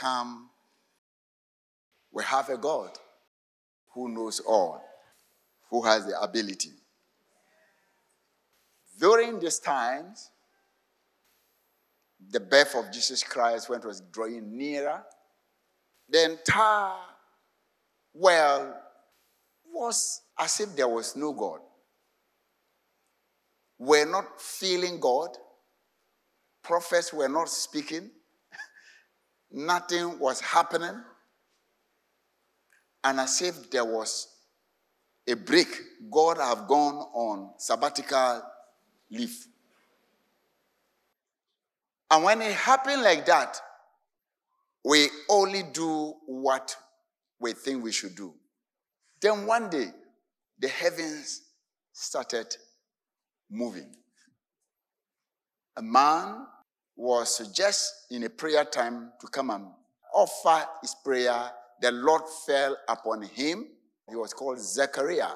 come, we have a God who knows all, who has the ability. During these times, the birth of Jesus Christ, when it was drawing nearer, the entire world was as if there was no God. We're not feeling God. Prophets were not speaking. Nothing was happening. And as if there was a break. God have gone on sabbatical leave. And when it happened like that, we only do what we think we should do. Then one day, the heavens started moving. A man was just in a prayer time to come and offer his prayer. The Lord fell upon him. He was called Zechariah.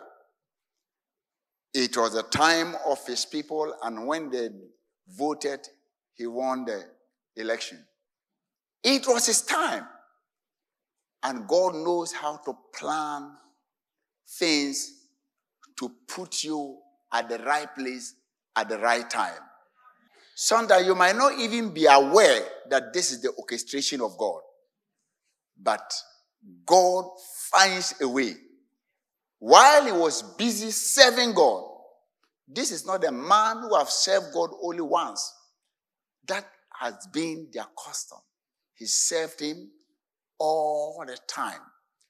It was the time of his people, and when they voted, he won the election. It was his time. And God knows how to plan things to put you at the right place at the right time. Sometimes you might not even be aware that this is the orchestration of God. But God finds a way. While he was busy serving God, this is not a man who have served God only once. That has been their custom. He served him all the time.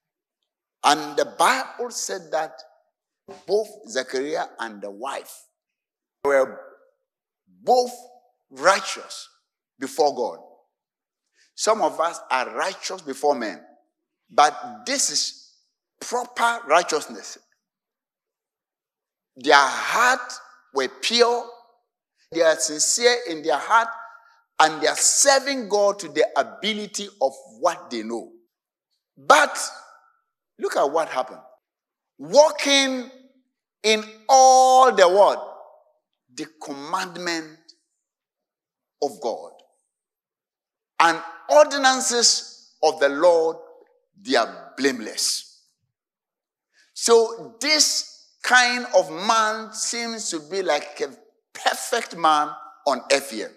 And the Bible said that both Zechariah and the wife were both righteous before God. Some of us are righteous before men, but this is proper righteousness. Their heart were pure, they are sincere in their heart, and they are serving God to the ability of what they know. But look at what happened. Walking in all the word, the commandment of God, and ordinances of the Lord, they are blameless. So this kind of man seems to be like a perfect man on earth here.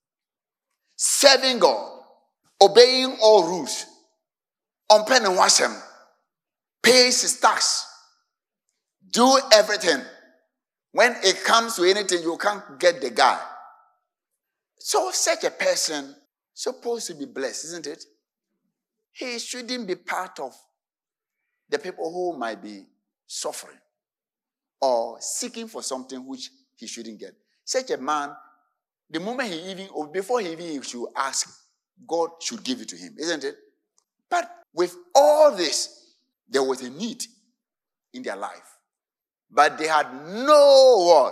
Serving God, obeying all rules, unpenning washem, pays his tax, do everything. When it comes to anything, you can't get the guy. So such a person supposed to be blessed, isn't it? He shouldn't be part of the people who might be suffering or seeking for something which he shouldn't get. Such a man, the moment he even, or before he even should ask, God should give it to him, isn't it? But with all this, there was a need in their life. But they had no word.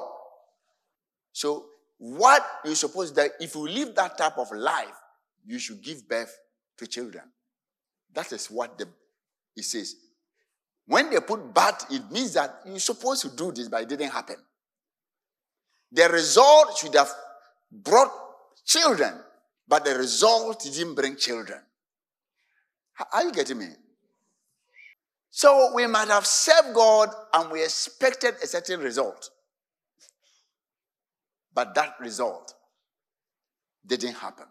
So what you suppose that if you live that type of life, you should give birth to children. That is what it says. When they put but, it means that you're supposed to do this, but it didn't happen. The result should have brought children, but the result didn't bring children. Are you getting me? So we might have served God and we expected a certain result. But that result didn't happen.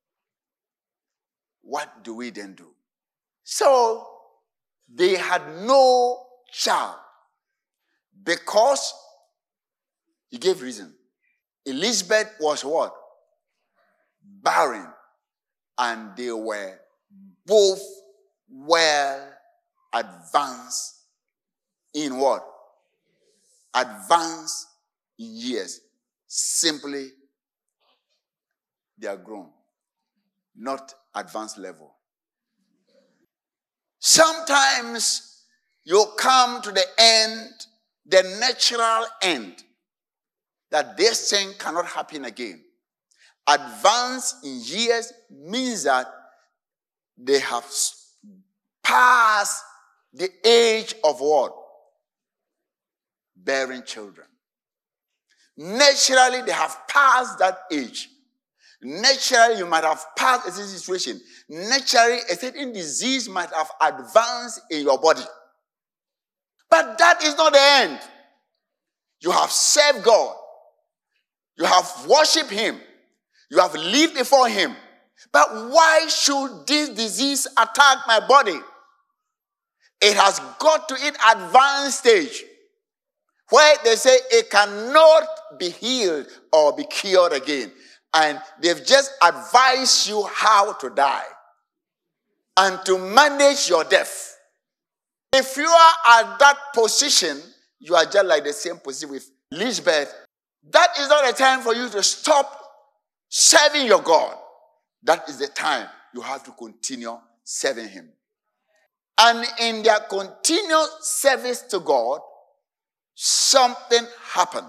What do we then do? So they had no child because he gave reason. Elizabeth was what? Barren. And they were both well advanced in what? Advanced in years. Simply, they are grown. Not advanced level. Sometimes you come to the end, the natural end, that this thing cannot happen again. Advance in years means that they have passed the age of what? Bearing children. Naturally, they have passed that age. Naturally, you might have passed a situation. Naturally, a certain disease might have advanced in your body. But that is not the end. You have served God. You have worshipped Him. You have lived before Him. But why should this disease attack my body? It has got to its advanced stage where they say it cannot be healed or be cured again. And they've just advised you how to die and to manage your death. If you are at that position, you are just like the same position with Elizabeth. That is not a time for you to stop serving your God. That is the time you have to continue serving Him. And in their continual service to God, something happened.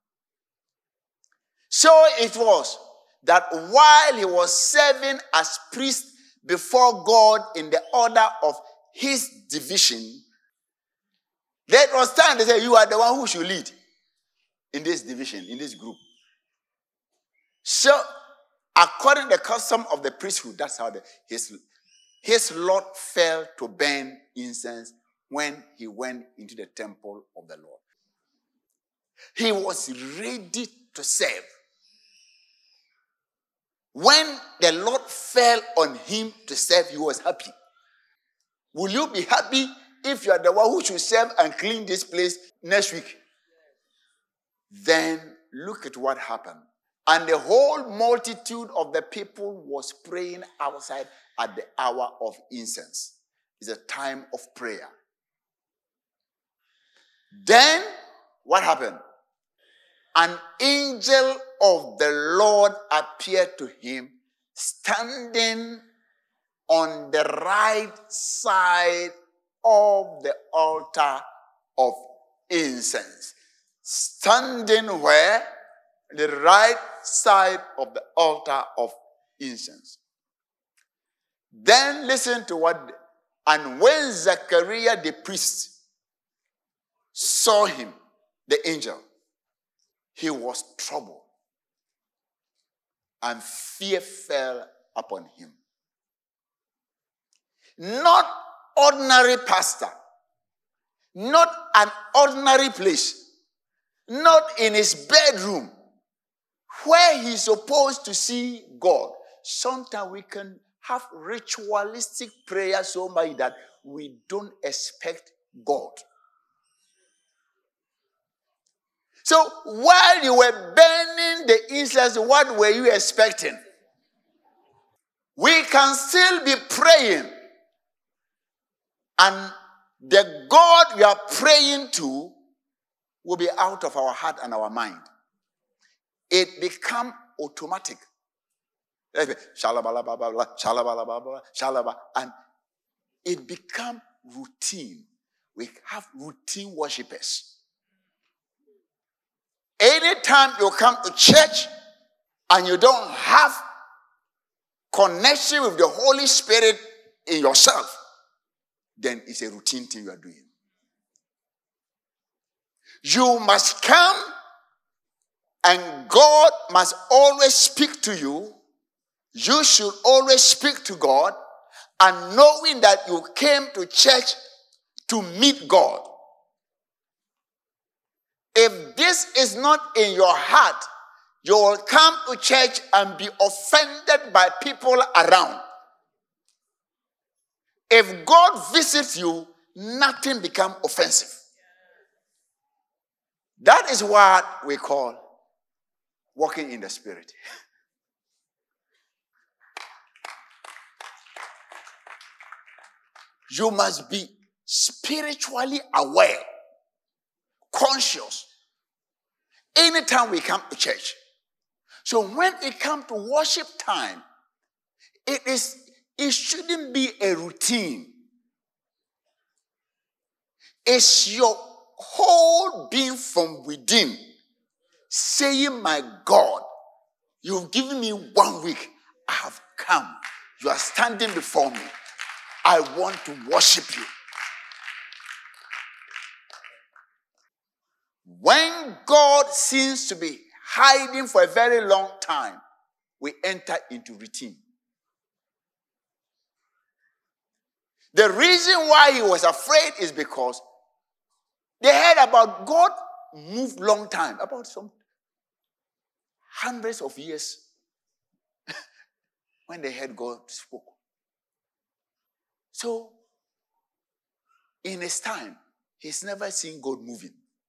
So it was that while he was serving as priest before God in the order of his division, there was time they said, you are the one who should lead in this division, in this group. So, according to the custom of the priesthood, that's how his lot fell to burn incense when he went into the temple of the Lord. He was ready to serve. When the Lord fell on him to serve, he was happy. Will you be happy if you are the one who should serve and clean this place next week? Then look at what happened. And the whole multitude of the people was praying outside at the hour of incense. It's a time of prayer. Then, what happened? An angel of the Lord appeared to him, standing on the right side of the altar of incense. Standing where? The right side of the altar of incense. Then listen to what, and when Zechariah the priest saw him, the angel, he was troubled, and fear fell upon him. Not ordinary pastor, not an ordinary place, not in his bedroom, where he's supposed to see God. Sometimes we can have ritualistic prayer so much that we don't expect God. So while you were burning the incense, what were you expecting? We can still be praying, and the God we are praying to will be out of our heart and our mind. It become automatic. Shalabalabala, shalabalabala, shalaba, and it become routine. We have routine worshippers. Anytime you come to church and you don't have connection with the Holy Spirit in yourself, then it's a routine thing you are doing. You must come, and God must always speak to you. You should always speak to God, and knowing that you came to church to meet God. If this is not in your heart, you will come to church and be offended by people around. If God visits you, nothing becomes offensive. That is what we call walking in the Spirit. You must be spiritually aware, conscious, anytime we come to church. So when it comes to worship time, it shouldn't be a routine. It's your whole being from within saying, my God, you've given me 1 week. I have come. You are standing before me. I want to worship you. When God seems to be hiding for a very long time, we enter into routine. The reason why he was afraid is because they heard about God moved long time, about some hundreds of years when they heard God spoke. So, in his time, he's never seen God moving.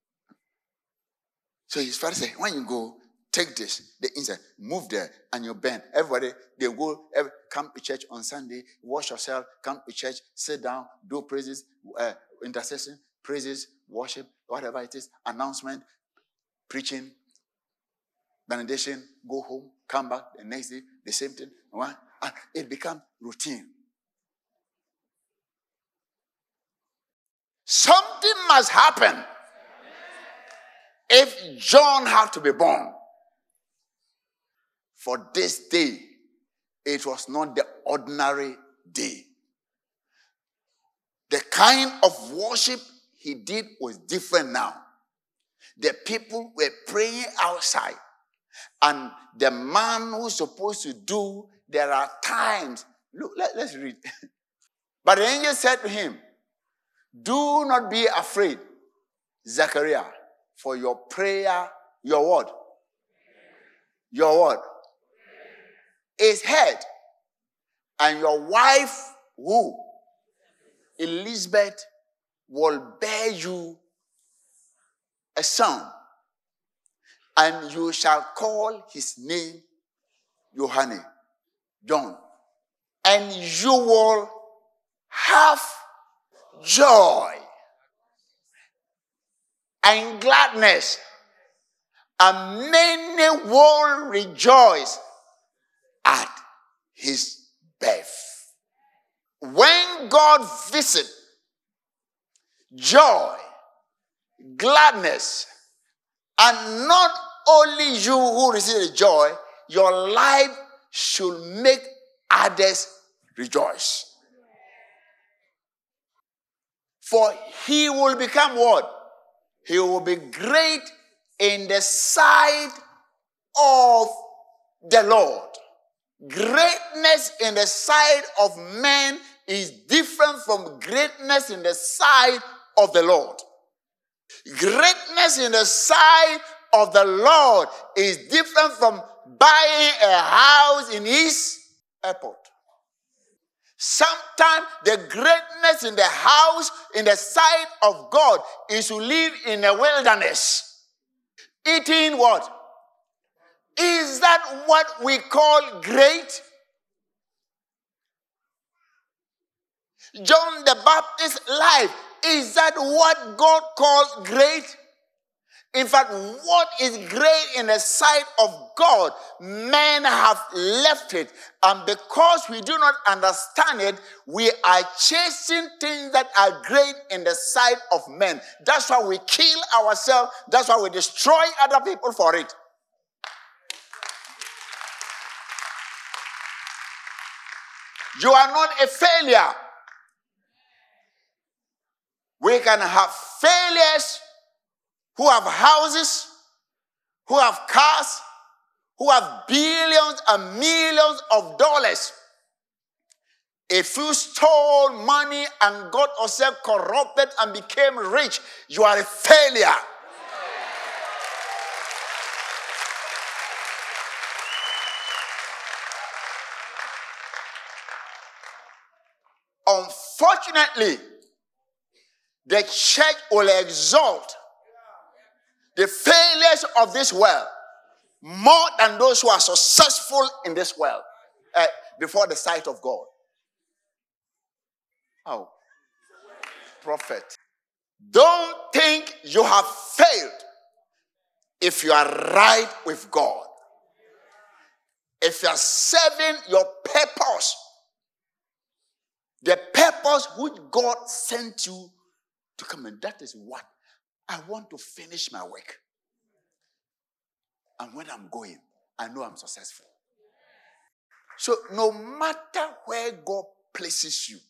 So his father said, when you go, take this, the inside, move there, and you bend. Everybody, they go, come to church on Sunday, wash yourself, come to church, sit down, do praises, intercession, praises, worship, whatever it is, announcement, preaching, benediction, go home, come back the next day, the same thing. And it becomes routine. Something must happen if John had to be born. For this day, it was not the ordinary day. The kind of worship he did was different now. The people were praying outside. And the man who's supposed to do, there are times. Look, let's read. But the angel said to him, do not be afraid, Zechariah, for your prayer, your word. Your word is heard. And your wife, who? Elizabeth, will bear you a son. And you shall call his name Yohane, John. And you will have joy and gladness, and many will rejoice at his birth. When God visits, joy, gladness, and not only you who receive the joy, your life should make others rejoice. For he will become what? He will be great in the sight of the Lord. Greatness in the sight of men is different from greatness in the sight of the Lord. Greatness in the sight of the Lord is different from buying a house in his airport. Sometimes the greatness in the house, in the sight of God, is to live in a wilderness. Eating what? Is that what we call great? John the Baptist's life, is that what God called great? In fact, what is great in the sight of God, men have left it. And because we do not understand it, we are chasing things that are great in the sight of men. That's why we kill ourselves. That's why we destroy other people for it. You are not a failure. We can have failures who have houses, who have cars, who have billions and millions of dollars. If you stole money and got yourself corrupted and became rich, you are a failure. Unfortunately, the church will exalt the failures of this world more than those who are successful in this world before the sight of God. Oh, prophet. Don't think you have failed if you are right with God. If you are serving your purpose, the purpose which God sent you to come in, that is what I want to finish my work. And when I'm going, I know I'm successful. So no matter where God places you,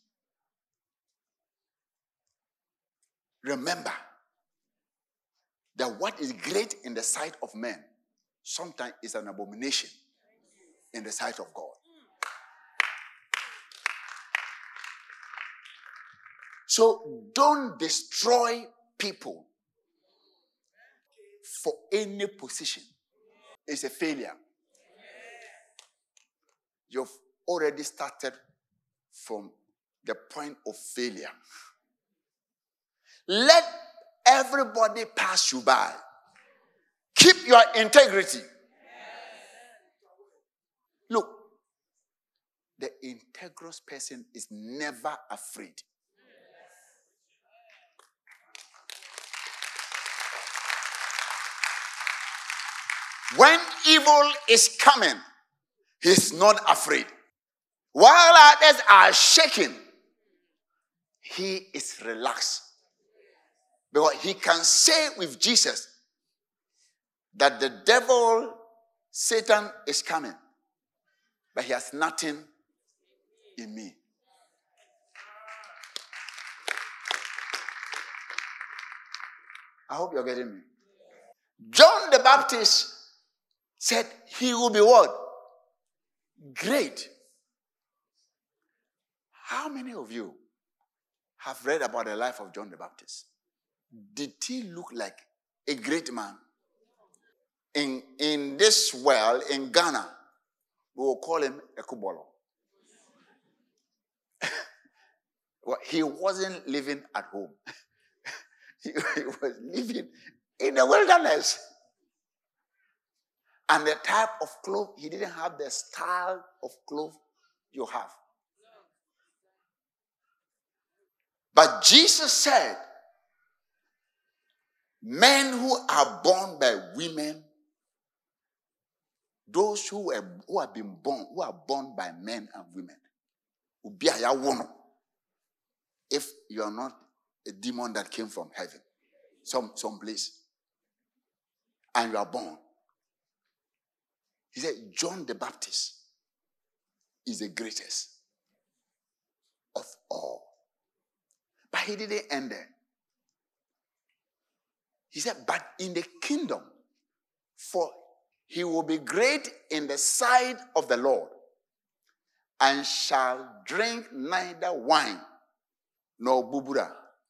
remember that what is great in the sight of men sometimes is an abomination in the sight of God. So don't destroy people for any position. It's a failure. You've already started from the point of failure. Let everybody pass you by. Keep your integrity. Look, the integrous person is never afraid. When evil is coming, he's not afraid. While others are shaking, he is relaxed. Because he can say with Jesus that the devil, Satan, is coming, but he has nothing in me. I hope you're getting me. John the Baptist said he will be what? Great. How many of you have read about the life of John the Baptist? Did he look like a great man? In this world, in Ghana, we will call him a kubolo. Well, he wasn't living at home. He was living in the wilderness. And the type of clothes, he didn't have the style of clothes you have. But Jesus said, men who are born by women, those who are born by men and women, if you are not a demon that came from heaven, some place, and you are born. He said, John the Baptist is the greatest of all. But he didn't end there. He said, but in the kingdom, for he will be great in the sight of the Lord, and shall drink neither wine nor bubura.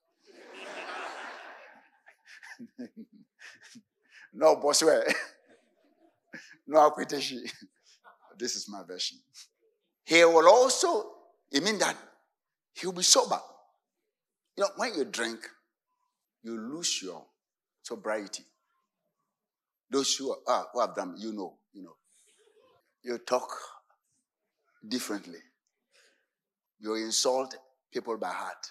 No boswe. No akwiteshi. This is my version. He will also, it means that he will be sober. You know, when you drink, you lose your sobriety. Those who have done, you know. You talk differently. You insult people by heart.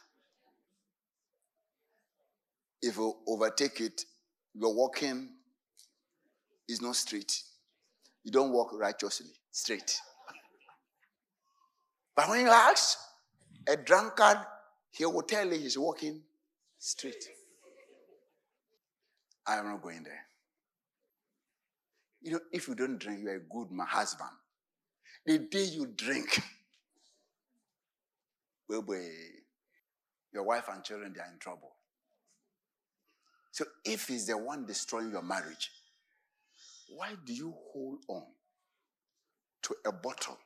If you overtake it, your walking is not straight. You don't walk righteously, straight. But when you ask a drunkard, he will tell you he's walking straight. I am not going there. You know, if you don't drink, you're a good husband. The day you drink, your wife and children, they are in trouble. So if he's the one destroying your marriage, why do you hold on to a bottle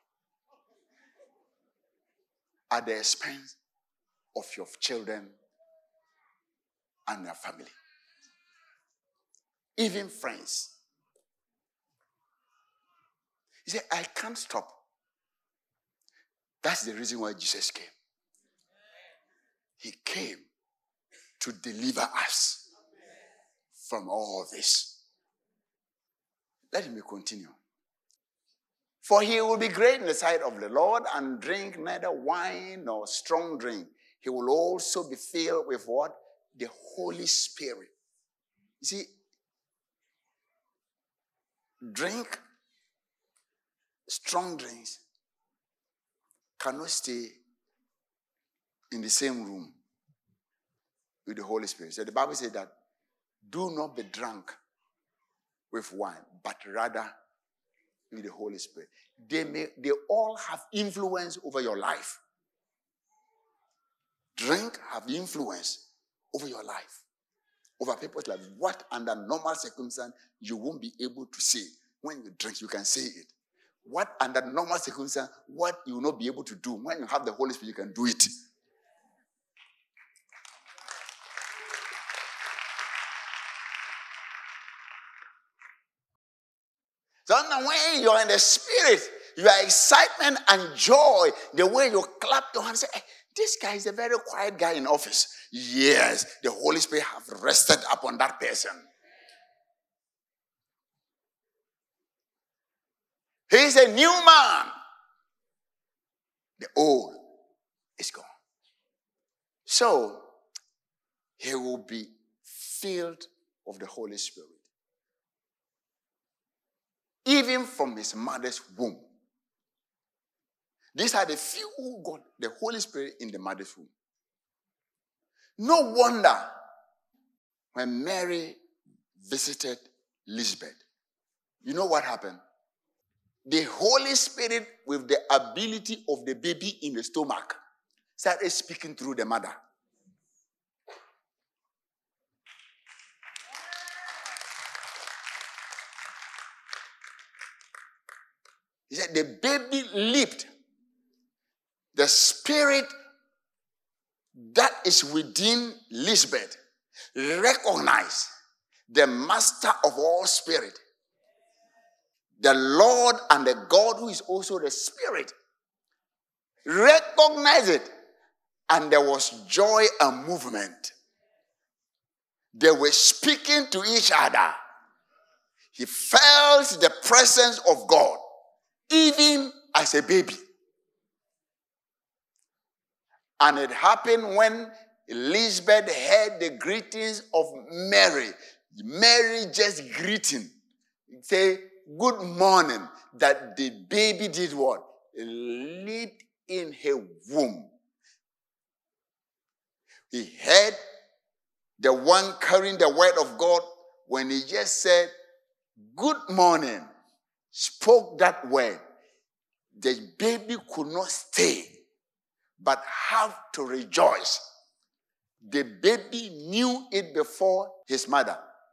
at the expense of your children and your family? Even friends. He said, I can't stop. That's the reason why Jesus came. He came to deliver us from all this. Let me continue. For he will be great in the sight of the Lord, and drink neither wine nor strong drink. He will also be filled with what? The Holy Spirit. You see, drink, strong drinks cannot stay in the same room with the Holy Spirit. So the Bible says that do not be drunk with wine, but rather with the Holy Spirit. They all have influence over your life. Drink have influence over your life, over people's life. What under normal circumstance you won't be able to say. When you drink, you can say it. what under normal circumstances, what you will not be able to do. When you have the Holy Spirit, you can do it. So now when you're in the Spirit, your excitement and joy, the way you clap your hands, say, hey, this guy is a very quiet guy in office. Yes, the Holy Spirit have rested upon that person. He is a new man. The old is gone. So, he will be filled of the Holy Spirit. Even from his mother's womb. These are the few who got the Holy Spirit in the mother's womb. No wonder when Mary visited Elizabeth, you know what happened? The Holy Spirit, with the ability of the baby in the stomach, started speaking through the mother. He said the baby leaped. The spirit that is within Elizabeth recognized the master of all spirit, the Lord and the God who is also the Spirit. Recognized it, and there was joy and movement. They were speaking to each other. He felt the presence of God, even as a baby. And it happened when Elizabeth heard the greetings of Mary. Mary just greeting. Say, good morning. That the baby did what? Leaped in her womb. He heard the one carrying the word of God when he just said, good morning, spoke that word. The baby could not stay, but have to rejoice. The baby knew it before his mother.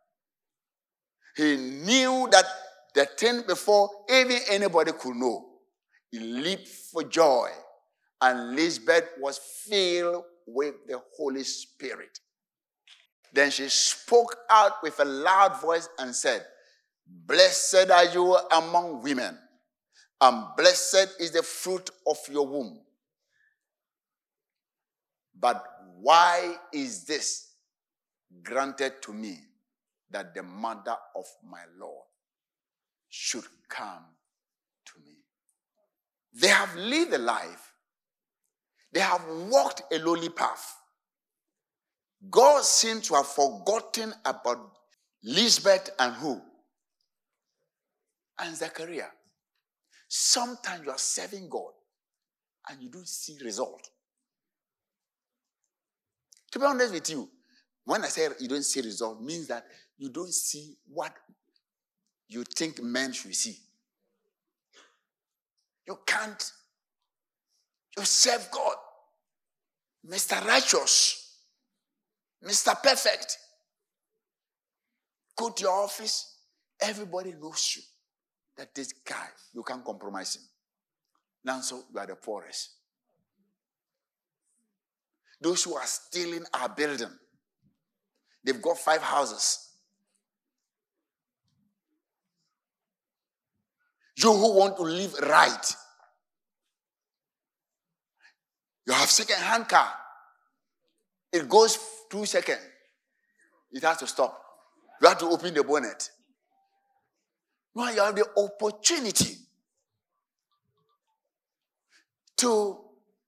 He knew that the thing before even anybody could know. He leaped for joy, and Elizabeth was filled with the Holy Spirit. Then she spoke out with a loud voice and said, blessed are you among women, and blessed is the fruit of your womb. But why is this granted to me, that the mother of my Lord should come to me? They have lived a life. They have walked a lowly path. God seems to have forgotten about Elizabeth and who? And Zechariah. Sometimes you are serving God and you don't see result. To be honest with you, when I say you don't see result, means that you don't see what you think men should see. You can't. You serve God. Mr. Righteous. Mr. Perfect. Go to your office. Everybody knows you. That this guy, you can't compromise him. Now, so you are the poorest. Those who are stealing our building, they've got 5 houses. You who want to live right, you have second-hand car. It goes 2 seconds. It has to stop. You have to open the bonnet. Now you have the opportunity to,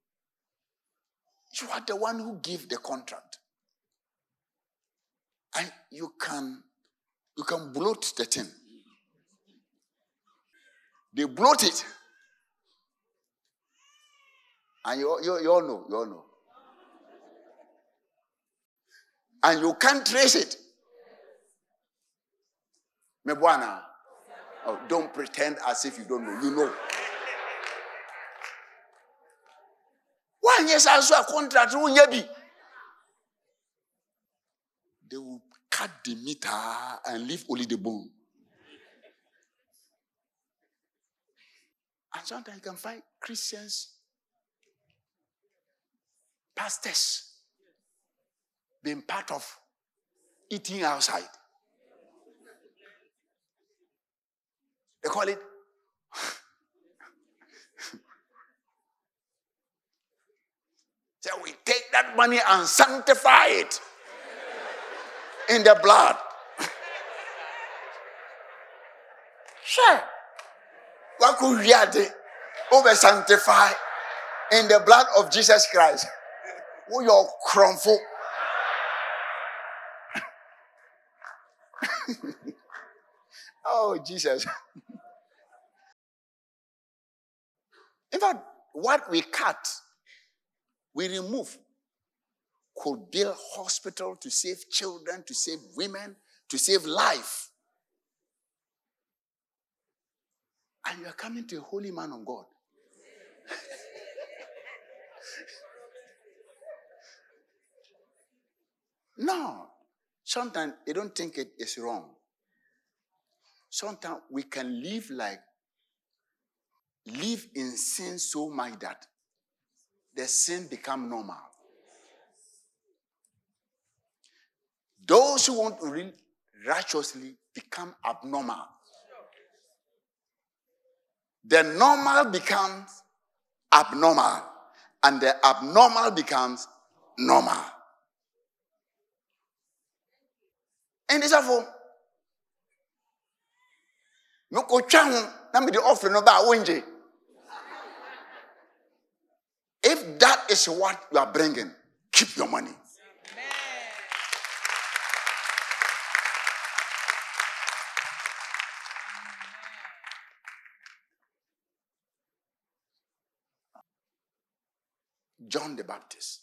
you are the one who give the contract. And you can bloat the thing. They bloat it. And you all know. And you can't trace it. Mebwana, oh, don't pretend as if you don't know. You know. Why yes, also a contract? They will cut the meter and leave only the bone. And sometimes you can find Christians, pastors, being part of eating outside. They call it so we take that money and sanctify it in the blood. Sure. What could we do? Over sanctify in the blood of Jesus Christ. Who your crumful. Oh, Jesus. In fact, what we cut, we remove, could build hospital to save children, to save women, to save life. And you are coming to a holy man of God. No. Sometimes you don't think it is wrong. Sometimes we can live in sin so much that the sin become normal. Those who want to live righteously become abnormal. The normal becomes abnormal, and the abnormal becomes normal. And this is for no kochang na me the offering no ba wenje. If that is what you are bringing, keep your money. John the Baptist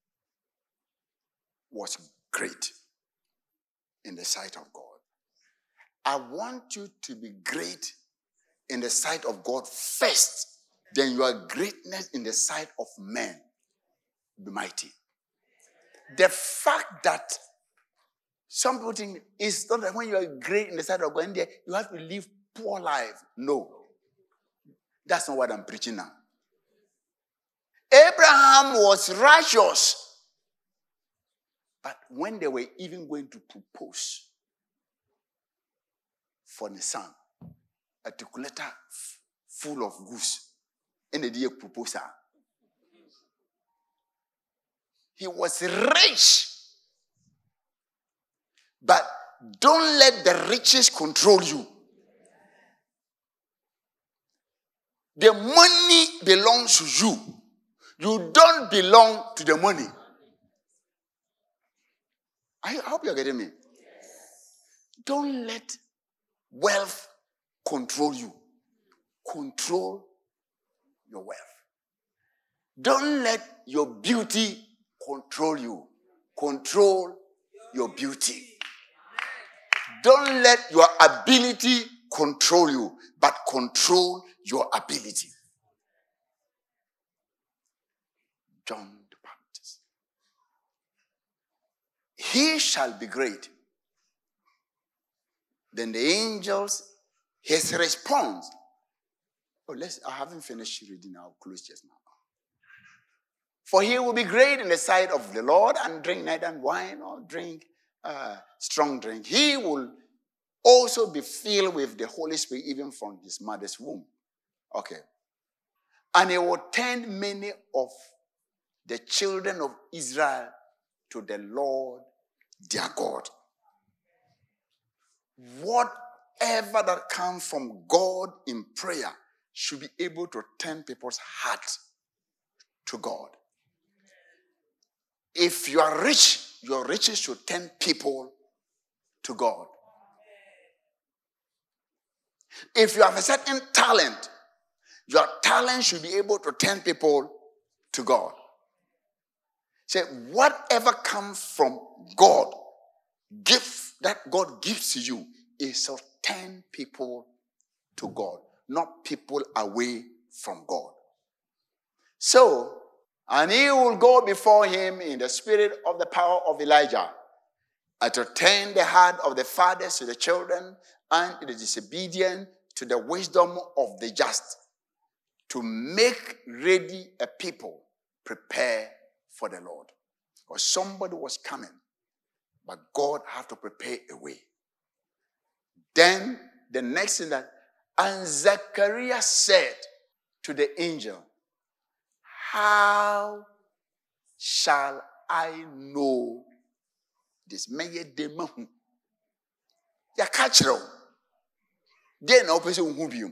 was great in the sight of God. I want you to be great in the sight of God first. Then your greatness in the sight of men be mighty. The fact that some people think it's not that when you are great in the sight of God, you have to live poor life. No. That's not what I'm preaching now. Abraham was righteous. But when they were even going to propose for the son, a calculator full of goose, and the day proposal, he was rich. But don't let the riches control you. The money belongs to you. You don't belong to the money. I hope you're getting me. Don't let wealth control you. Control your wealth. Don't let your beauty control you. Control your beauty. Don't let your ability control you, but control your ability. John the Baptist. He shall be great. Then the angels, his response. I haven't finished reading. I'll close just now. For he will be great in the sight of the Lord and drink neither wine or drink strong drink. He will also be filled with the Holy Spirit even from his mother's womb. Okay. And he will turn many of the children of Israel to the Lord their God. Whatever that comes from God in prayer should be able to turn people's hearts to God. If you are rich, your riches should turn people to God. If you have a certain talent, your talent should be able to turn people to God. Say, whatever comes from God, gift that God gives to you, is to turn people to God, not people away from God. So, and he will go before him in the spirit of the power of Elijah, and to turn the heart of the fathers to the children, and the disobedient to the wisdom of the just, to make ready a people prepare for the Lord. Or somebody was coming, but God had to prepare a way. Then the next thing and Zechariah said to the angel, how shall I know this? Ya kachiro. Then open who be.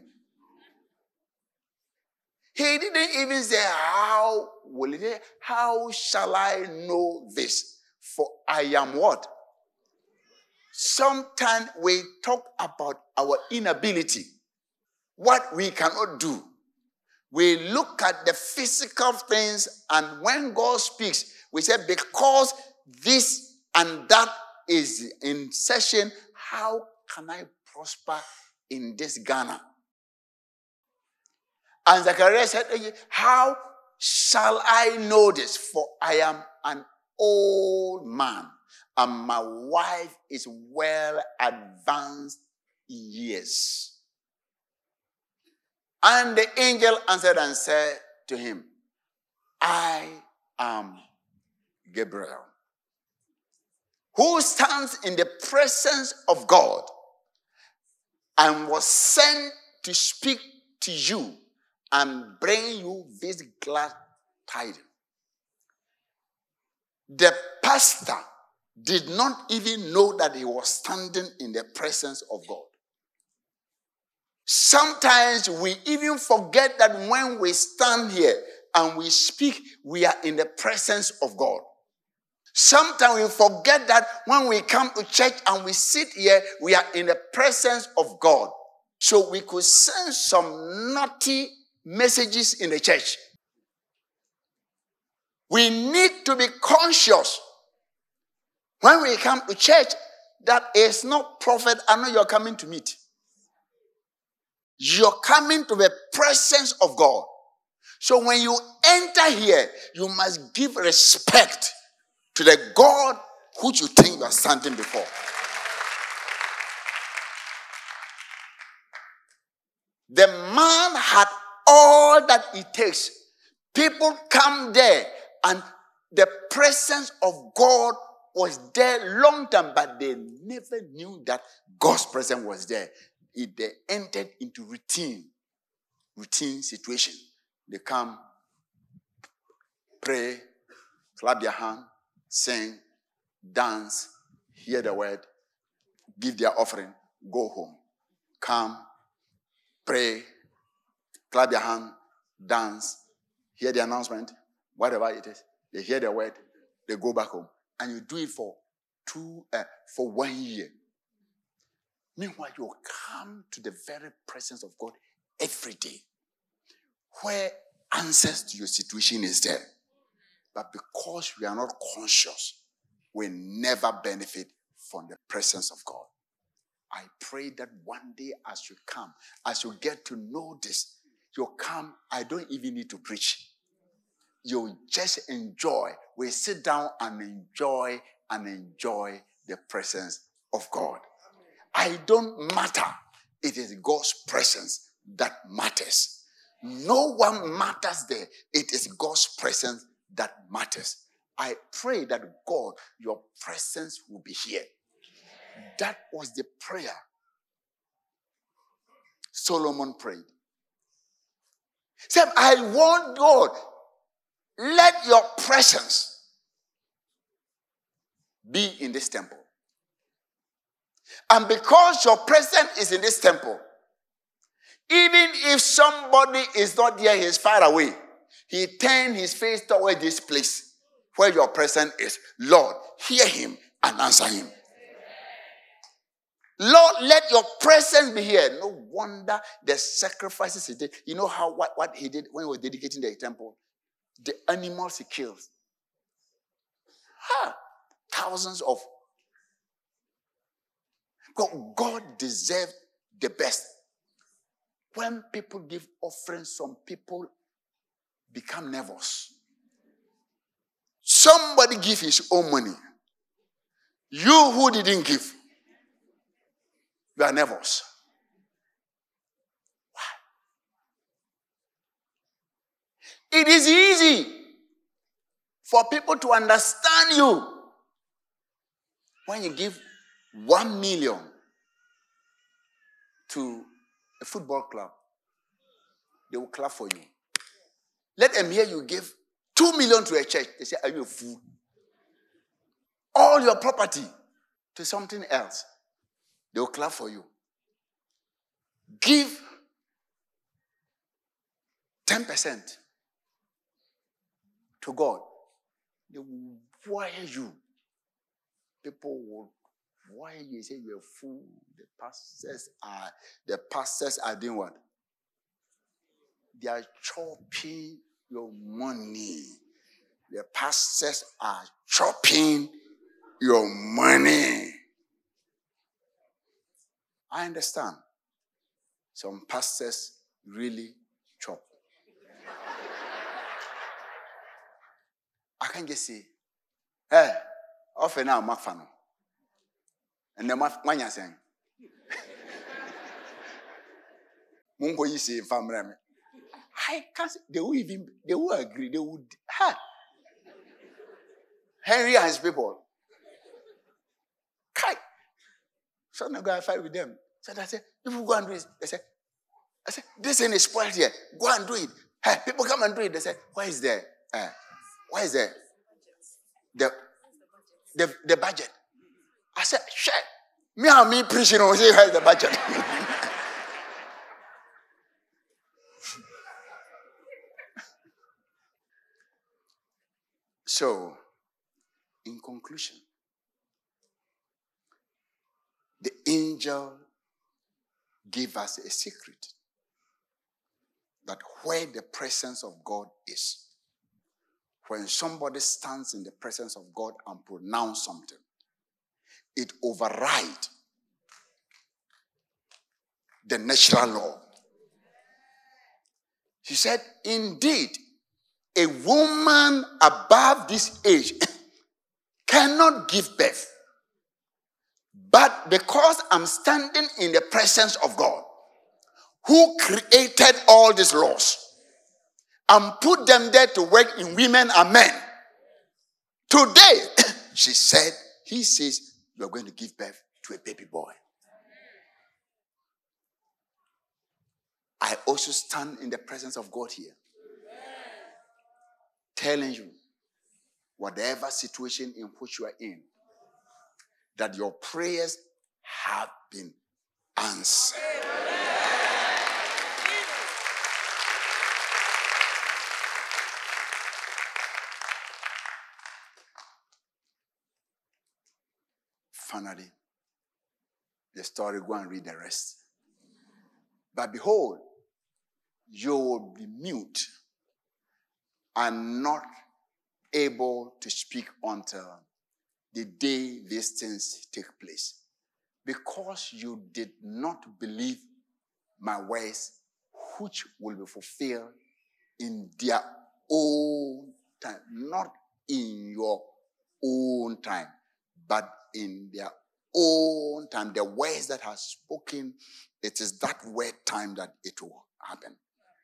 He didn't even say, how will it? How shall I know this? For I am what? Sometimes we talk about our inability, what we cannot do. We look at the physical things, and when God speaks, we say, because this and that is in session, how can I prosper in this Ghana? And Zechariah said, how shall I know this? For I am an old man, and my wife is well advanced in years. And the angel answered and said to him, I am Gabriel, who stands in the presence of God and was sent to speak to you and bring you this glad tidings. The pastor did not even know that he was standing in the presence of God. Sometimes we even forget that when we stand here and we speak, we are in the presence of God. Sometimes we forget that when we come to church and we sit here, we are in the presence of God. So we could send some naughty messages in the church. We need to be conscious when we come to church that it's not prophet. I know you're coming to meet. You're coming to the presence of God. So when you enter here, you must give respect to the God who you think you are standing before. The man had all that it takes. People come there and the presence of God was there long time, but they never knew that God's presence was there. They entered into routine situation. They come, pray, clap their hand, sing, dance, hear the word, give their offering, go home. Come, pray, clap their hand, dance, hear the announcement, whatever it is. They hear the word, they go back home. And you do it for 1 year. Meanwhile, you come to the very presence of God every day, where answers to your situation is there. But because we are not conscious, we never benefit from the presence of God. I pray that one day as you come, as you get to know this, you come, I don't even need to preach. You just enjoy. We sit down and enjoy the presence of God. I don't matter. It is God's presence that matters. No one matters there. It is God's presence that matters. I pray that God, your presence will be here. That was the prayer Solomon prayed. He said, I want God, let your presence be in this temple. And because your presence is in this temple, even if somebody is not there, he is far away, he turned his face toward this place where your presence is. Lord, hear him and answer him. Lord, let your presence be here. No wonder the sacrifices he did. You know what he did when he was dedicating the temple? The animals he killed. Thousands of. God deserved the best. When people give offerings, some people become nervous. Somebody give his own money. You who didn't give, you are nervous. Why? It is easy for people to understand you when you give 1 million to a football club. They will clap for you. Let them hear you give 2 million to a church. They say, are you a fool? All your property to something else. They will clap for you. Give 10% to God. They will wire you. People will wire you. Say you're a fool. The pastors are doing what? They are chopping your money. The pastors are chopping your money. I understand. Some pastors really chop. I can just say, hey, often now I'm fan. And the man is saying, Mungo you say family. I can't say, they will agree, they would. Henry and his people. Kai. So I'm going to fight with them. So I said, people go and do it. They said, I said, this thing is spoiled here. Go and do it. Hey, people come and do it. They said, where is the budget? I said, shit. Me and me preaching on say where's the budget? So, in conclusion, the angel gave us a secret that where the presence of God is, when somebody stands in the presence of God and pronounce something, it overrides the natural law. He said, indeed, a woman above this age cannot give birth. But because I'm standing in the presence of God, who created all these laws and put them there to work in women and men, today, he says, you are going to give birth to a baby boy. I also stand in the presence of God here, telling you, whatever situation in which you are in, that your prayers have been answered. Finally, the story, go and read the rest. But behold, you will be mute and not able to speak until the day these things take place. Because you did not believe my words, which will be fulfilled in their own time. Not in your own time, but in their own time. The words that are spoken, it is that word time that it will happen.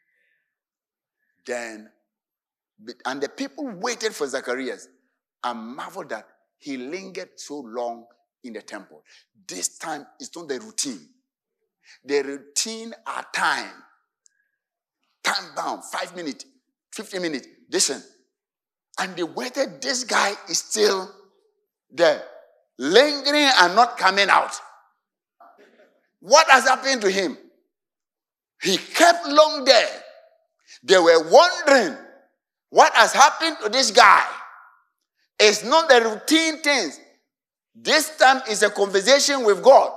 Then, and the people waited for Zacharias and marveled that he lingered so long in the temple. This time is not the routine. The routine are time bound, 5 minutes, 15 minutes. Listen. And they waited, this guy is still there, lingering and not coming out. What has happened to him? He kept long there. They were wondering, what has happened to this guy? It's not the routine things. This time is a conversation with God.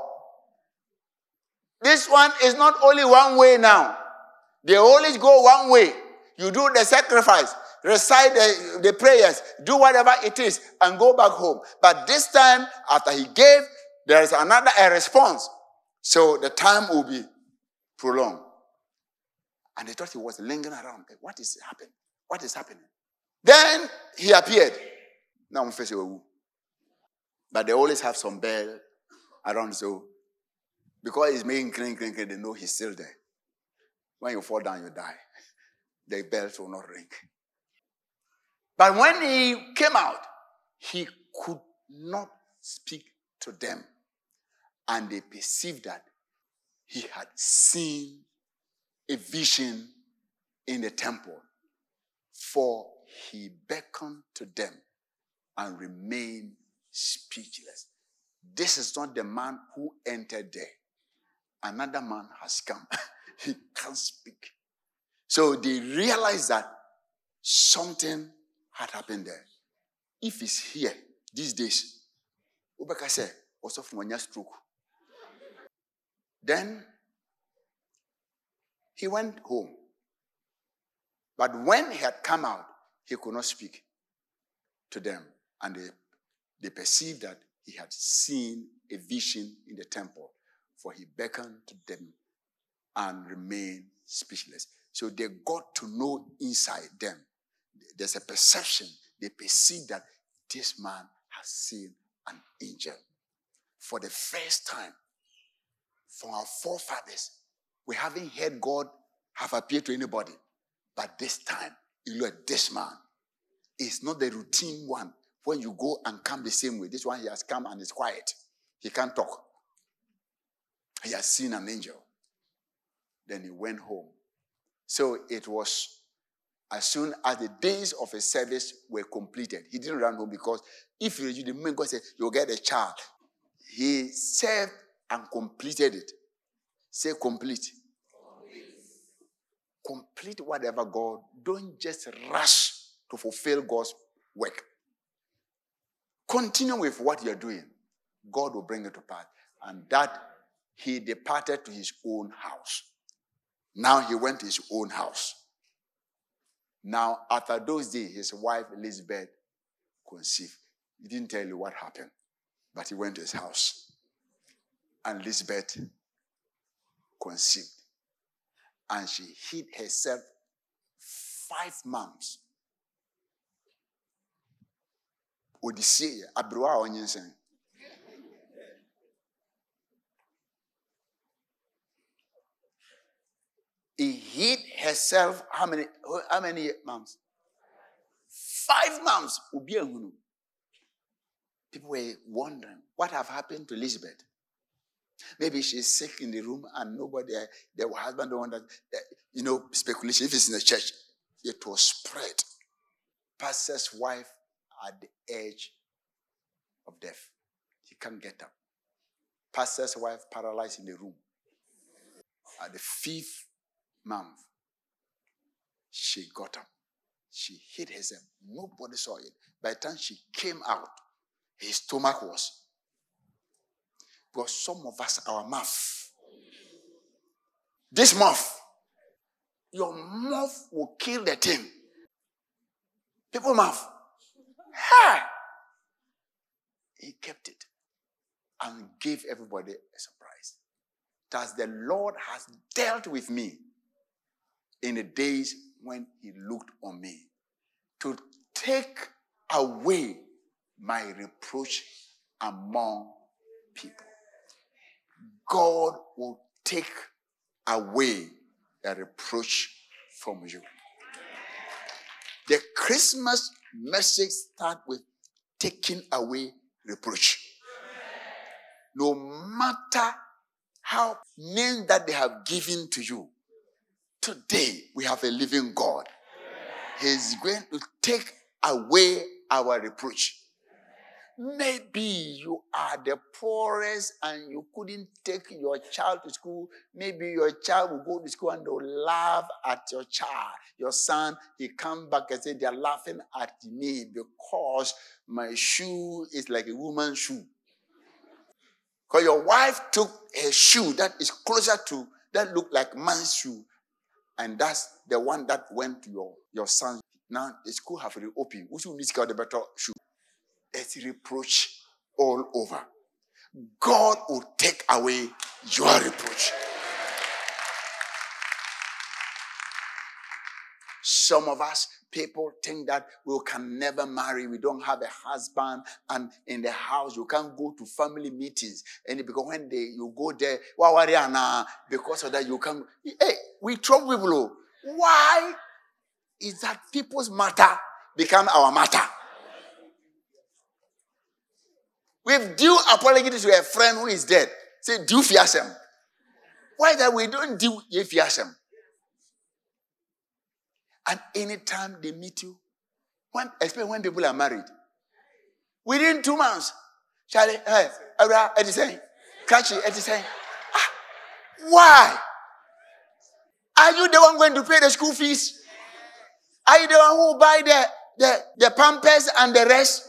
This one is not only one way now. They always go one way. You do the sacrifice, recite the prayers, do whatever it is, and go back home. But this time, after he gave, there is a response. So the time will be prolonged. And they thought he was lingering around. What is happening? What is happening? Then he appeared. Now I'm facing a woo. But they always have some bell around, so because he's making clink, they know he's still there. When you fall down, you die. the bells will not ring. But when he came out, he could not speak to them. And they perceived that he had seen a vision in the temple. For he beckoned to them and remained speechless. This is not the man who entered there. Another man has come. He can't speak. So they realized that something had happened there. If he's here these days, Ubeka said, also from a stroke. Then he went home. But when he had come out, he could not speak to them. And they perceived that he had seen a vision in the temple. For he beckoned to them and remained speechless. So they got to know inside them. There's a perception. They perceive that this man has seen an angel. For the first time, from our forefathers, we haven't heard God have appeared to anybody. But this time, you look at this man. It's not the routine one. When you go and come the same way. This one, he has come and is quiet. He can't talk. He has seen an angel. Then he went home. So it was as soon as the days of his service were completed. He didn't run home because if you read the man, God said, you'll get a child. He served and completed it. Say complete. Complete whatever God. Don't just rush to fulfill God's work. Continue with what you're doing. God will bring it to pass. And that he departed to his own house. Now he went to his own house. Now, after those days, his wife Elizabeth conceived. He didn't tell you what happened, but he went to his house. And Elizabeth conceived. And she hid herself 5 months. Odyssey, Abroa Onyensen. He hid herself how many months? 5 months. People were wondering what have happened to Elizabeth. Maybe she's sick in the room and nobody, the husband don't want that. Speculation. If it's in the church, it was spread. Pastor's wife at the edge of death. She can't get up. Pastor's wife paralyzed in the room. At the 5th month, she got up. She hid herself. Nobody saw it. By the time she came out, his stomach was. Because some of us, our mouth. This mouth. Your mouth will kill the thing. People's mouth. Ha! He kept it and gave everybody a surprise. Thus the Lord has dealt with me in the days when he looked on me to take away my reproach among people. God will take away the reproach from you. The Christmas message starts with taking away reproach. No matter how name that they have given to you, today we have a living God. He's going to take away our reproach. Maybe you are the poorest and you couldn't take your child to school. Maybe your child will go to school and they'll laugh at your child. Your son, he come back and say, they're laughing at me because my shoe is like a woman's shoe. Because your wife took a shoe that is closer to, that look like man's shoe. And that's the one that went to your son. Now the school have reopened. Who should miss the better shoe? It's reproach all over. God will take away your reproach. Some of us, people think that we can never marry. We don't have a husband. And in the house, you can't go to family meetings. And because when you go there, because of that, you can't. Hey, we trouble people. Why is that people's matter become our matter. With due apology to a friend who is dead, say, do fiasem. Why that we don't do fiasem? And anytime they meet you, especially when people are married, within 2 months, Charlie, hey, Edison, Catchy, Edison. Why? Are you the one going to pay the school fees? Are you the one who buy the pampers and the rest?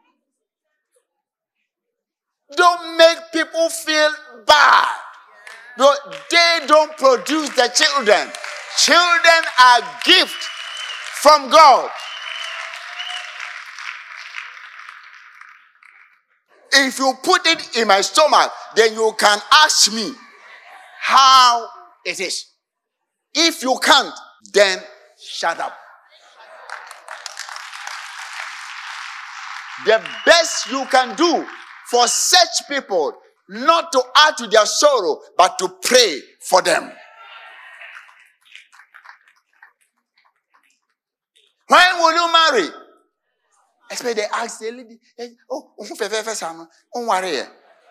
Don't make people feel bad. No, they don't produce the children. Children are gift from God. If you put it in my stomach, then you can ask me how it is. If you can't, then shut up. The best you can do for such people, not to add to their sorrow, but to pray for them. When will you marry? Especially they ask the lady, don't worry.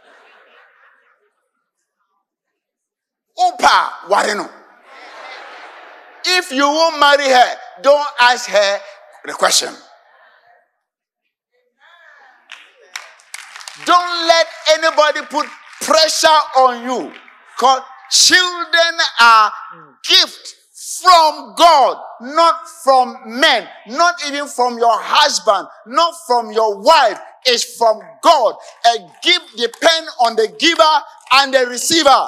Opa, wareno. If you won't marry her, don't ask her the question. Don't let anybody put pressure on you. Because children are gift from God, not from men, not even from your husband, not from your wife. It's from God. A gift depends on the giver and the receiver.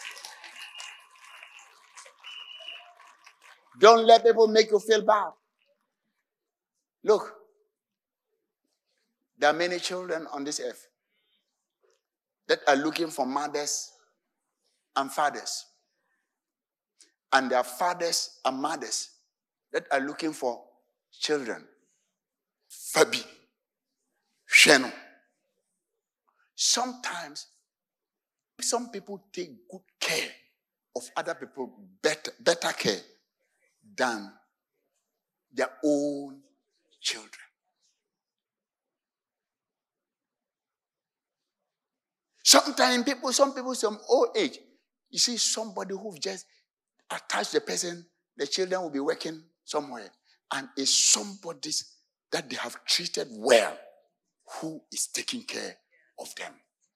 Don't let people make you feel bad. Look, there are many children on this earth that are looking for mothers and fathers. And there are fathers and mothers that are looking for children. Fabi, Sheno. Sometimes, some people take good care of other people, better care than their own children. Sometimes some people, some old age, you see somebody who just attached the person, the children will be working somewhere, and it's somebody that they have treated well who is taking care of them.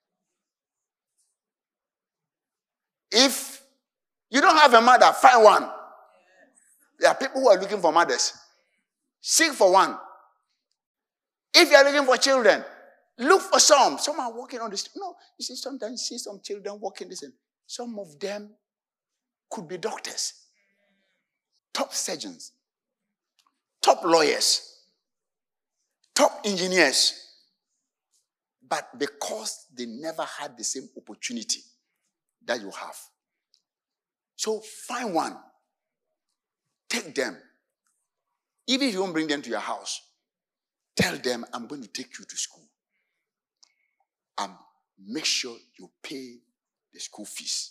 If you don't have a mother, find one. There are people who are looking for mothers. Seek for one. If you are looking for children, look for some. Some are walking on the street. No, you see, sometimes you see some children walking this. Some of them could be doctors, top surgeons, top lawyers, top engineers. But because they never had the same opportunity that you have. So find one. Take them. Even if you won't bring them to your house, tell them, I'm going to take you to school. And make sure you pay the school fees.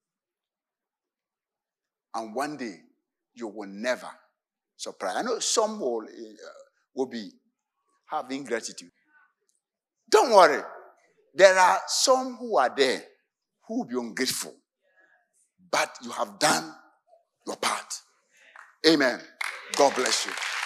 And one day, you will never surprise. I know some will be having gratitude. Don't worry. There are some who are there who will be ungrateful. But you have done your part. Amen. God bless you.